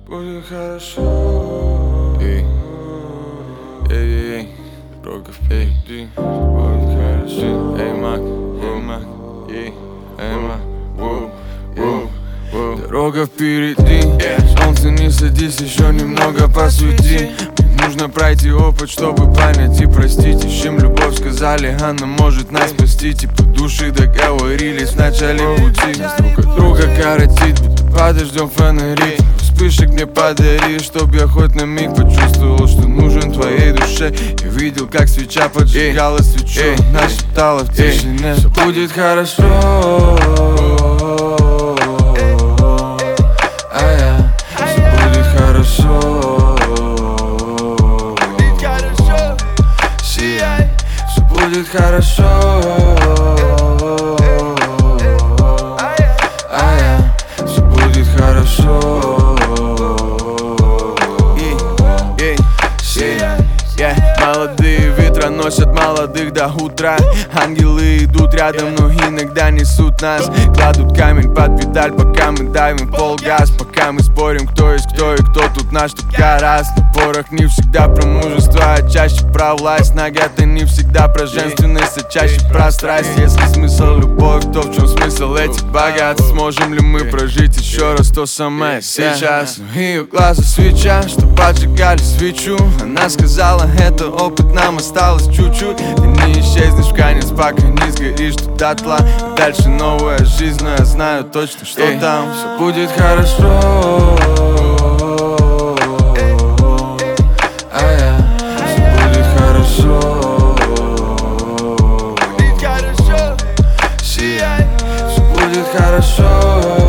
Будет хорошо. Эй, Рогов впереди. Будет хорошо. Эй, Мак, дорога впереди. Солнце, не садись, еще немного посвети. Нужно пройти опыт, чтобы понять и простить. Ищем любовь, сказали, она может нас спасти. Типа души договорились в начале пути. Нас друг от друга коротит, будто подождем фонари. Вспышек мне подари, чтоб я хоть на миг почувствовал, что нужен твоей душе. Я видел, как свеча поджигала свечу, она шептала в тишине: все будет хорошо. Будет хорошо. Все будет хорошо. Молодые ветра носят молодых до утра. Ангелы идут рядом, но иногда несут нас. Кладут камень под педаль, пока мы давим пол газ. Пока мы спорим, кто есть кто и кто тут наш, тут раз. На порох не всегда про мужество, а чаще про власть. Нагата не всегда про женственность, а чаще про страсть. Если смысл любовь, то в чем смысл этих богатств? Сможем ли мы прожить еще раз то самое сейчас? Ее глаза свеча, что поджигали свечу. Она сказала, это опыт, нам осталось чуть-чуть. Ты не исчезнешь в конец, пока не сгоришь тут дотла. Дальше новая жизнь, но я знаю точно, что там все будет хорошо. Все будет хорошо. Все будет хорошо.